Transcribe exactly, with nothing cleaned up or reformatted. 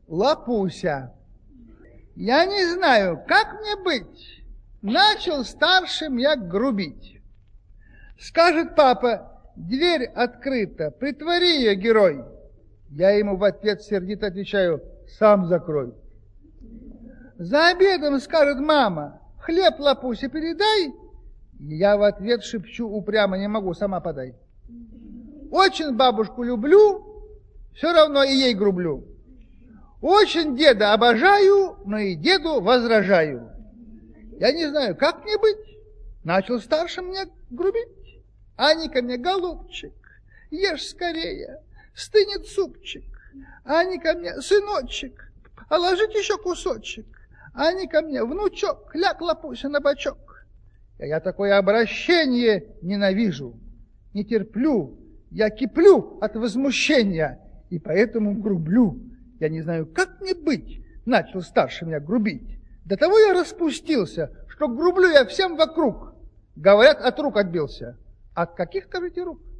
Лапуся. Я не знаю, как мне быть. Начал старшим я грубить. Скажет папа: дверь открыта, притвори ее, герой. Я ему в ответ сердито отвечаю: сам закрой. За обедом скажет мама: хлеб Лапусе передай. Я в ответ шепчу упрямо: не могу, сама подай. Очень бабушку люблю, все равно и ей грублю. Очень деда обожаю, но и деду возражаю. Я не знаю, как мне быть. Начал старшим мне грубить. Они ко мне: голубчик, ешь скорее, стынет супчик. Они ко мне: сыночек, а ложить еще кусочек. Они ко мне: внучок, ляг Лапуся на бочок. Я такое обращение ненавижу, не терплю, я киплю от возмущения и поэтому грублю. Я не знаю, как мне быть, начал старший меня грубить. До того я распустился, что грублю я всем вокруг. Говорят, от рук отбился. От каких, скажите, рук?